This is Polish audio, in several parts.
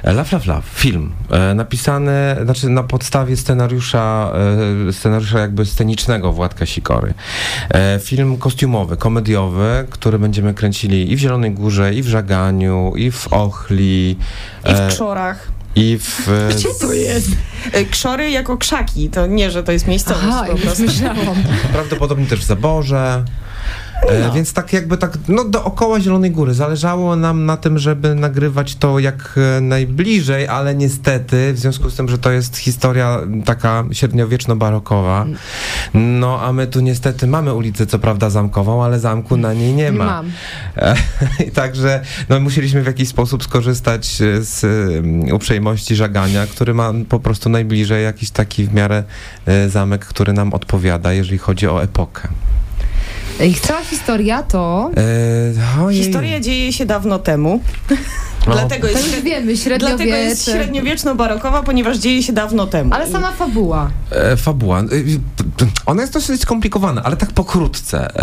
Film. Napisany, znaczy na podstawie scenariusza jakby scenicznego Władka Sikory. Film kostiumowy, komediowy, który będziemy kręcili i w Zielonej Górze, i w Żaganiu, i w Ochli. I w Krzorach. Gdzie to jest? Krzory jako krzaki, to nie, że to jest miejscowość. Aha, po prostu. Prawdopodobnie też w Zaborze. Więc dookoła Zielonej Góry. Zależało nam na tym, żeby nagrywać to jak najbliżej, ale niestety, w związku z tym, że to jest historia taka średniowieczno-barokowa, a my tu niestety mamy ulicę, co prawda zamkową, ale zamku na niej nie ma. Także musieliśmy w jakiś sposób skorzystać z uprzejmości Żagania, który ma po prostu najbliżej jakiś taki w miarę zamek, który nam odpowiada, jeżeli chodzi o epokę. I cała historia to... Historia dzieje się dawno temu. Dlatego to już wiemy, średniowieczno-barokowa, ponieważ dzieje się dawno temu. Ale sama fabuła. Fabuła. Ona jest dosyć skomplikowana, ale tak pokrótce.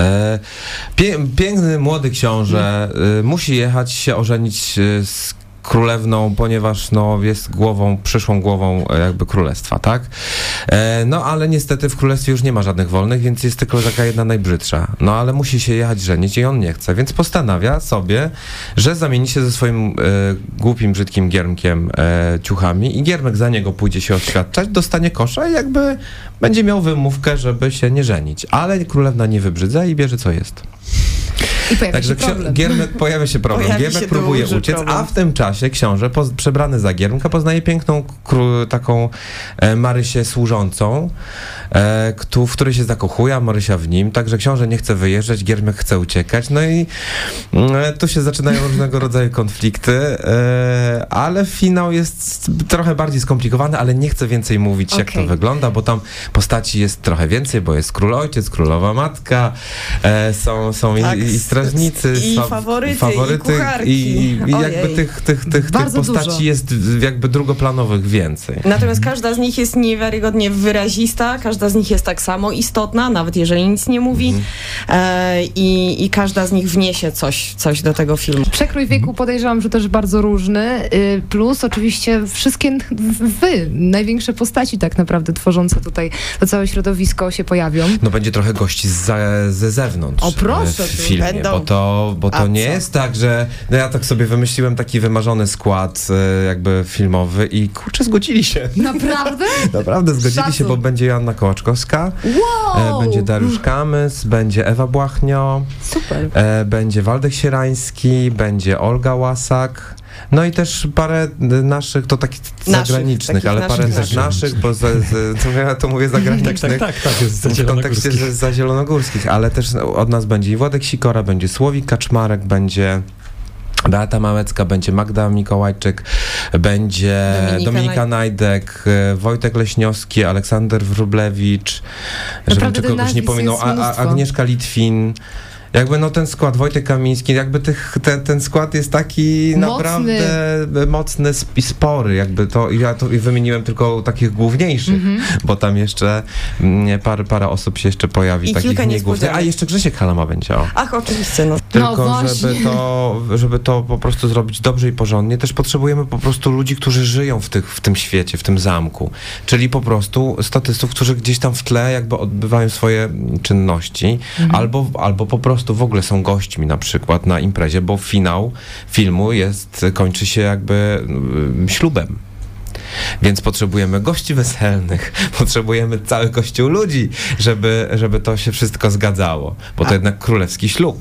Piękny, młody książę musi jechać się ożenić z królewną, ponieważ jest przyszłą głową jakby królestwa, tak? Ale niestety w królestwie już nie ma żadnych wolnych, więc jest tylko taka jedna najbrzydsza. Ale musi się jechać żenić i on nie chce, więc postanawia sobie, że zamieni się ze swoim głupim, brzydkim Giermkiem ciuchami i Giermek za niego pójdzie się oświadczać, dostanie kosza i jakby będzie miał wymówkę, żeby się nie żenić. Ale królewna nie wybrzydza i bierze co jest. I pojawia się problem. Pojawia się problem. Giermek próbuje uciec, a w tym czasie książę, przebrany za Giermka, poznaje piękną taką Marysię służącą, w której się zakochuje, a Marysia w nim. Także książę nie chce wyjeżdżać, Giermek chce uciekać. I tu się zaczynają różnego rodzaju konflikty, ale finał jest trochę bardziej skomplikowany, ale nie chcę więcej mówić, jak to wygląda, bo tam postaci jest trochę więcej, bo jest król ojciec, królowa matka, są i strażnicy, i faworyty, i kucharki. I jakby tych postaci dużo. Jest jakby drugoplanowych więcej. Natomiast każda z nich jest niewiarygodnie wyrazista, każda z nich jest tak samo istotna, nawet jeżeli nic nie mówi, i każda z nich wniesie coś do tego filmu. Przekrój wieku podejrzewam, że też bardzo różny, plus oczywiście wszystkie największe postaci tak naprawdę tworzące tutaj to całe środowisko się pojawią. Będzie trochę gości ze zewnątrz. O proszę, w filmie, bo to nie jest tak, że ja tak sobie wymyśliłem taki wymarzony skład jakby filmowy i kurczę, zgodzili się. Naprawdę? Naprawdę zgodzili się, bo będzie Joanna Kołaczkowska, będzie Dariusz Kamys, będzie Ewa Błachnio, super. Będzie Waldek Sierański, będzie Olga Łasak. I też parę naszych, to takich zagranicznych, ale parę też naszych, bo ja to mówię zagranicznych. Tak, jest w kontekście za zielonogórskich, ale też od nas będzie i Władek Sikora, będzie Słowik Kaczmarek, będzie Beata Małecka, będzie Magda Mikołajczyk, będzie Dominika Najdek, Wojtek Leśniowski, Aleksander Wróblewicz, żebym tylko kogoś nie pominął, Agnieszka Litwin. Jakby ten skład, Wojtek Kamiński, jakby ten skład jest taki naprawdę mocny i spory, jakby ja wymieniłem tylko takich główniejszych, bo tam jeszcze parę osób się jeszcze pojawi, takich nie głównych. A jeszcze Grzesiek Halama będzie. Ach, oczywiście. Tylko żeby to po prostu zrobić dobrze i porządnie, też potrzebujemy po prostu ludzi, którzy żyją w tym świecie, w tym zamku. Czyli po prostu statystów, którzy gdzieś tam w tle jakby odbywają swoje czynności, albo po prostu w ogóle są gośćmi na przykład na imprezie, bo finał filmu kończy się jakby ślubem. Więc potrzebujemy gości weselnych, potrzebujemy cały kościół ludzi, żeby to się wszystko zgadzało, bo to jednak królewski ślub.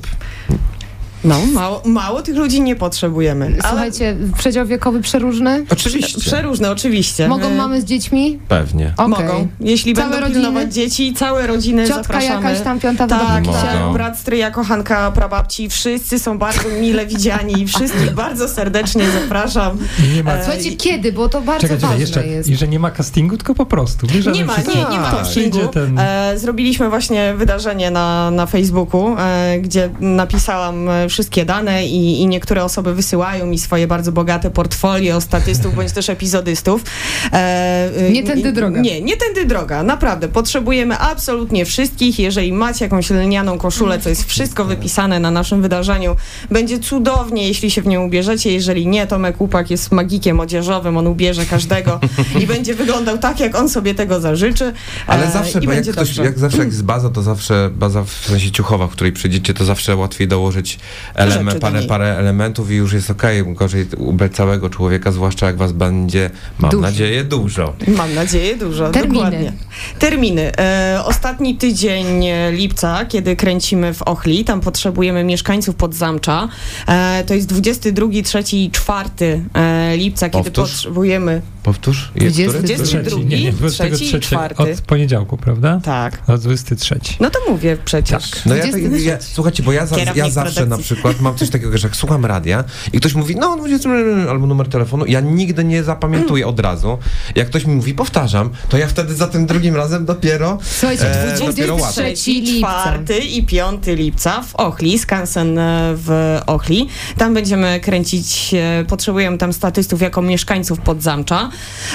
Mało tych ludzi nie potrzebujemy. Słuchajcie, przedział wiekowy przeróżny? Oczywiście. Przeróżny, oczywiście. Mogą mamy z dziećmi? Pewnie. Mogą. Jeśli będą pilnować dzieci, całe rodziny Ciotka zapraszamy. Jakaś tam, piąta brat, stryja, kochanka, prababci, wszyscy są bardzo mile widziani i wszystkich bardzo serdecznie zapraszam. Nie ma... Słuchajcie, kiedy? Bo to bardzo ważne jest. I że nie ma castingu, tylko po prostu. Nie ma castingu. Zrobiliśmy właśnie wydarzenie na Facebooku, gdzie napisałam wszystkie dane i niektóre osoby wysyłają mi swoje bardzo bogate portfolio statystów bądź też epizodystów. Nie tędy droga. Nie tędy droga. Naprawdę. Potrzebujemy absolutnie wszystkich. Jeżeli macie jakąś lnianą koszulę, to jest wszystko wypisane na naszym wydarzeniu. Będzie cudownie, jeśli się w nią ubierzecie. Jeżeli nie, Tomek Łupak jest magikiem odzieżowym. On ubierze każdego i będzie wyglądał tak, jak on sobie tego zażyczy. Ale zawsze, bo jak dobrze. jest baza, to zawsze baza w sensie ciuchowa, w której przyjdziecie, to zawsze łatwiej dołożyć parę elementów i już jest okej. Gorzej ubrać całego człowieka, zwłaszcza jak was będzie, mam nadzieję, dużo. Mam nadzieję dużo, dokładnie. Terminy. Ostatni tydzień lipca, kiedy kręcimy w Ochli, tam potrzebujemy mieszkańców Podzamcza. To jest 22, 3 i 4 lipca, kiedy potrzebujemy... Powtórz? 22, 3 i 4. Od poniedziałku, prawda? Tak. Od 23. No to mówię przecież. Tak. No słuchajcie, bo ja zawsze na przykład mam coś takiego, że jak słucham radia i ktoś mówi, no 20 albo numer telefonu, ja nigdy nie zapamiętuję od razu. Jak ktoś mi mówi, powtarzam, to ja wtedy za tym drugim razem dopiero Słuchajcie, 23 4 i 5 lipca w Ochli, Skansen w Ochli. Tam będziemy kręcić, potrzebujemy tam statystów jako mieszkańców Podzamcza,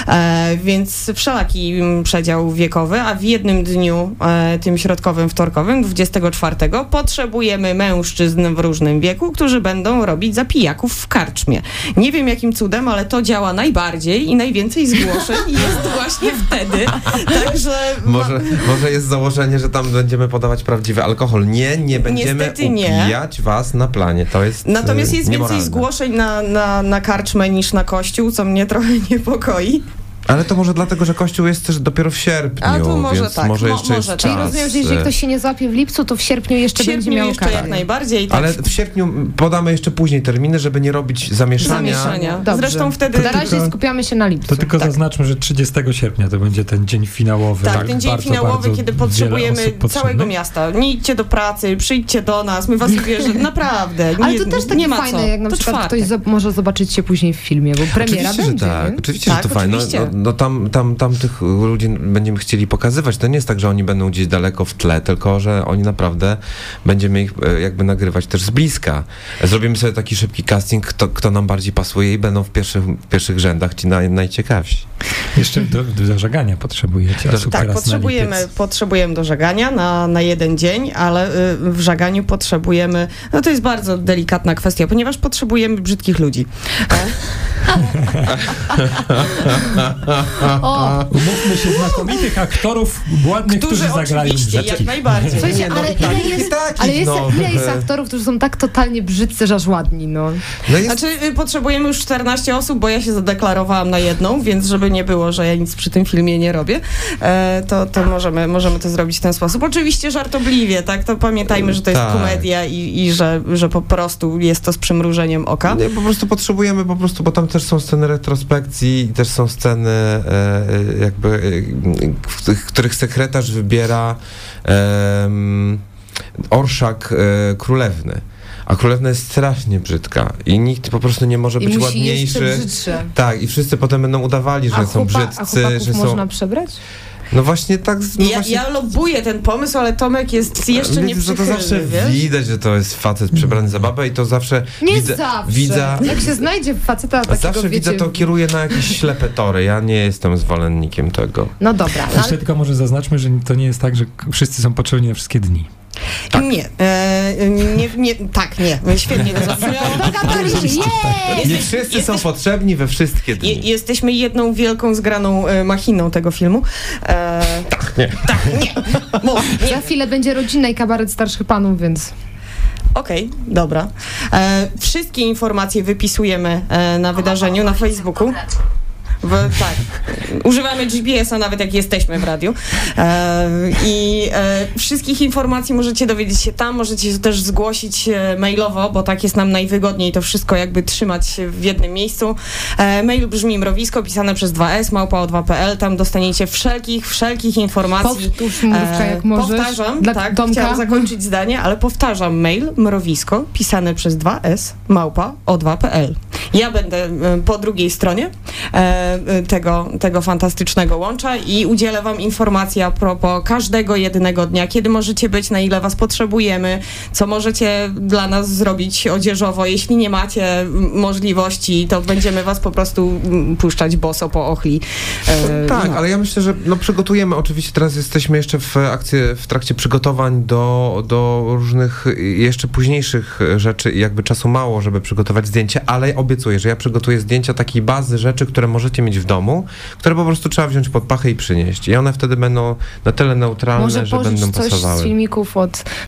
więc wszelaki przedział wiekowy, a w jednym dniu, tym środkowym, wtorkowym, 24, potrzebujemy mężczyzn w różnym wieku, którzy będą robić zapijaków w karczmie. Nie wiem jakim cudem, ale to działa najbardziej i najwięcej zgłoszeń jest właśnie wtedy. Także... Może jest założenie, że tam będziemy podawać prawdziwy alkohol. Nie będziemy upijać was na planie. To jest Natomiast jest niemoralne. więcej zgłoszeń na karczmę niż na kościół, co mnie trochę niepokoi. Ale to może dlatego, że kościół jest też dopiero w sierpniu, A to może więc tak, może jeszcze jest może. czas. Czyli rozumiem, że jeżeli ktoś się nie złapie w lipcu, to w sierpniu jeszcze będzie miał jeszcze okazję. jak najbardziej. Tak. Ale w sierpniu podamy jeszcze później terminy, żeby nie robić zamieszania. Dobrze. Zresztą wtedy... Na razie skupiamy się na lipcu. To tylko zaznaczmy, że 30 sierpnia to będzie ten dzień finałowy. Tak, ten dzień bardzo, finałowy, bardzo kiedy wiele potrzebujemy osób potrzebnych. całego miasta. Nie idźcie do pracy, przyjdźcie do nas, my was ubierzemy, naprawdę. Ale to też takie nie ma fajne, co. jak na To przykład czwartek. ktoś może zobaczyć się później w filmie, bo premiera Oczywiście, będzie. że tak. Nie? Oczywiście, Tak, że to fajne. oczywiście. No tam tych ludzi będziemy chcieli pokazywać. To nie jest tak, że oni będą gdzieś daleko w tle, tylko że oni naprawdę będziemy ich jakby nagrywać też z bliska. Zrobimy sobie taki szybki casting, kto nam bardziej pasuje i będą w pierwszych rzędach ci najciekawsi. Jeszcze do żegania potrzebujecie osób Tak, teraz potrzebujemy do żegania na jeden dzień, ale w żeganiu potrzebujemy, no to jest bardzo delikatna kwestia, ponieważ potrzebujemy brzydkich ludzi. Umówmy się, znakomitych aktorów ładnych, którzy zagrają oczywiście, brzydkich. jak najbardziej. Słuchajcie, ale ile jest aktorów, którzy są tak totalnie brzydcy, że aż ładni, no. Znaczy, potrzebujemy już 14 osób, bo ja się zadeklarowałam na jedną, więc żeby nie było, że ja nic przy tym filmie nie robię, to możemy to zrobić w ten sposób. Oczywiście żartobliwie, tak? To pamiętajmy, że to jest komedia i że po prostu jest to z przymrużeniem oka. Nie, po prostu potrzebujemy, bo tam też są sceny retrospekcji i też są sceny w których sekretarz wybiera orszak królewny. A królewna jest strasznie brzydka i nikt po prostu nie może być ładniejszy. Tak, i wszyscy potem będą udawali, że są brzydcy. A chłopaków można przebrać? No właśnie tak. Ja lobbuję ten pomysł, ale Tomek jest jeszcze nieprzychylny. To zawsze widać, że to jest facet przebrany za babę i to zawsze zawsze. Jak się znajdzie faceta takiego, zawsze widzę, to kieruje na jakieś ślepe tory. Ja nie jestem zwolennikiem tego. No dobra. Jeszcze tylko może zaznaczmy, że to nie jest tak, że wszyscy są potrzebni na wszystkie dni. Tak. Nie. Świetnie to zabrzmiało. Nie wszyscy są potrzebni we wszystkie dni. Jesteśmy jedną wielką, zgraną machiną tego filmu. Nie. Za chwilę będzie rodzinna i kabaret starszych panów, więc... Okej, dobra. Wszystkie informacje wypisujemy na wydarzeniu, na Facebooku. Tak. Używamy GPS-a nawet jak jesteśmy w radiu. Wszystkich informacji możecie dowiedzieć się tam, możecie się też zgłosić mailowo, bo tak jest nam najwygodniej to wszystko jakby trzymać w jednym miejscu. Mail brzmi mrowisko, pisane przez 2s, @o2.pl. Tam dostaniecie wszelkich informacji. Powtórz, mrówka, jak możesz. Powtarzam, tak, chciałam zakończyć zdanie, ale powtarzam mail mrowisko, pisane przez 2s, @o2.pl. Ja będę po drugiej stronie. tego fantastycznego łącza i udzielę wam informacji a propos każdego jedynego dnia, kiedy możecie być, na ile was potrzebujemy, co możecie dla nas zrobić odzieżowo. Jeśli nie macie możliwości, to będziemy was po prostu puszczać boso po Ochli. Tak, ale ja myślę, że przygotujemy, oczywiście teraz jesteśmy jeszcze w trakcie przygotowań do różnych jeszcze późniejszych rzeczy i jakby czasu mało, żeby przygotować zdjęcie, ale obiecuję, że ja przygotuję zdjęcia takiej bazy rzeczy, które możecie mieć w domu, które po prostu trzeba wziąć pod pachę i przynieść. I one wtedy będą na tyle neutralne, Może że pożycz będą coś pasowały. z filmików od